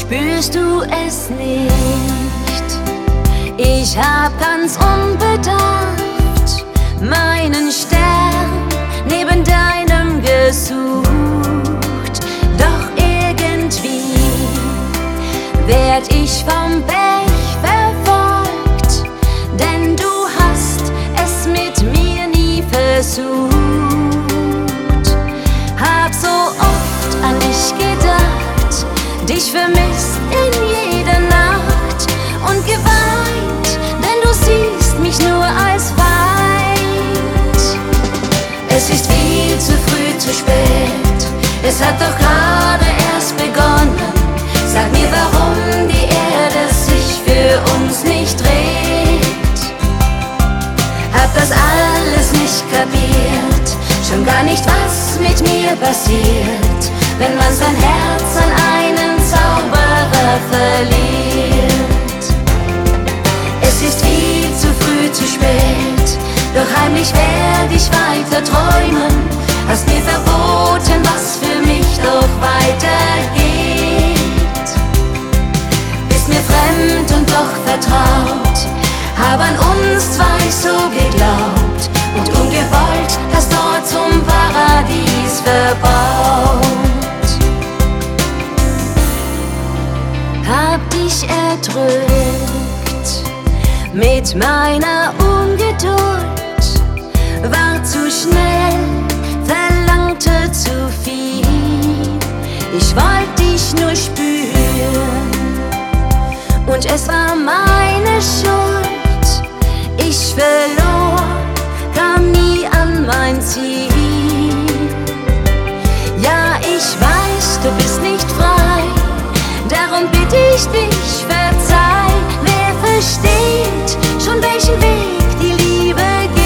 Spürst du es nicht? Ich hab ganz unbedarft meinen Stern neben deinem gesucht. Doch irgendwie werd ich vom Pech verfolgt, denn du hast es mit mir nie versucht. Hab so oft an dich gedacht, dich vermisst in jeder Nacht und geweint, denn du siehst mich nur als Feind. Es ist viel zu früh, zu spät, es hat doch gerade erst begonnen. Sag mir, warum die Erde sich für uns nicht dreht. Hab das alles nicht kapiert, schon gar nicht, was mit mir passiert, wenn man sein Herz an einen Zauberer verliert. Es ist viel zu früh, zu spät, doch heimlich werd ich weiter träumen. Hast mir verboten, was für mich doch weitergeht. Bist mir fremd und doch vertraut, hab an uns zwei so geglaubt und ungewollt das Tor zum Paradies verbaut. Hab dich erdrückt mit meiner Ungeduld, war zu schnell, verlangte zu viel. Ich wollte dich nur spüren und es war meine Schuld. Ich verlor, kam nie an mein Ziel. Ja, ich weiß, du bist nicht frei, darum bitte ich dich, verzeih. Wer versteht schon, welchen Weg die Liebe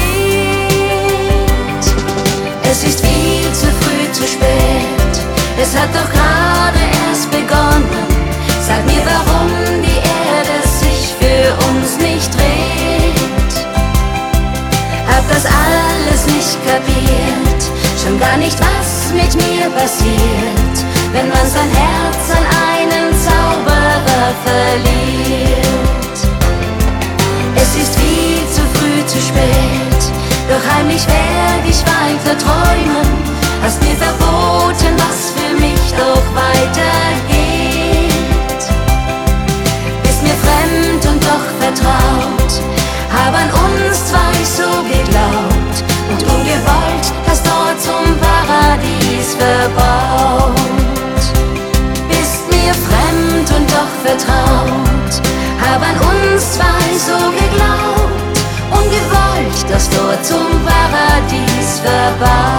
geht? Es ist viel zu früh, zu spät, es hat doch gerade erst begonnen. Sag mir, warum die Erde sich für uns nicht dreht. Hab das alles nicht kapiert, schon gar nicht, was mit mir passiert, wenn man sein Herz an einen Zauberer verliert. Es ist viel zu früh, zu spät, doch heimlich werd ich weiter träumen. Hast mir verboten, was für mich doch weitergeht. Bist mir fremd und doch vertraut, hab an uns zwei so geglaubt und ungewollt das Tor zum Paradies verbaut. Bist mir fremd und doch vertraut, hab an uns zwei so geglaubt, ungewollt das Tor zum Paradies verbaut.